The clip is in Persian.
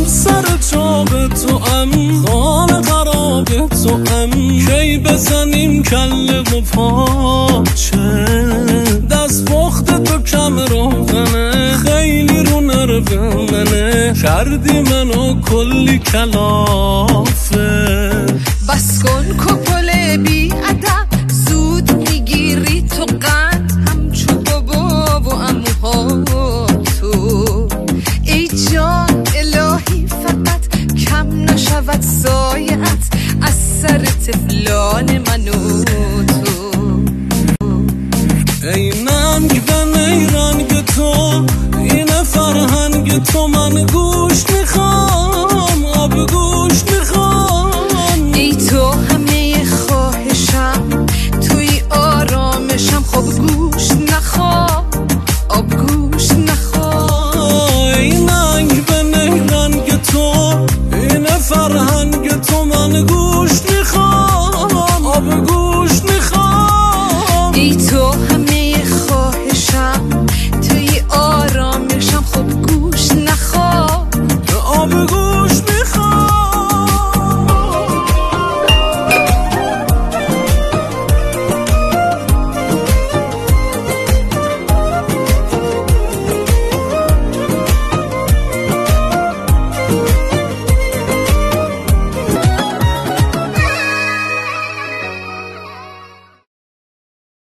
سر چاق تو ام خانه خراب تو ام کی بزنیم کله و پاچه دست پخت تو کم روغنه خیلی رو نرو منه کردی منو کلی کلافه بس کن کپل بی ادب زود میگیری تو قد همچو بابا و عموها تو ای جان الهی فقط کم نشود سایت از سر طفلان من و تو ای ننگ و نیرنگ تو این فرهنگ تو من گوش میخوام آب گوش میخوام ای تو همه خواهشم توی آرامشم خب گوش نخواه آب گوش نخواه ای ننگ و نیرنگ تو این فرهنگ تو من گوش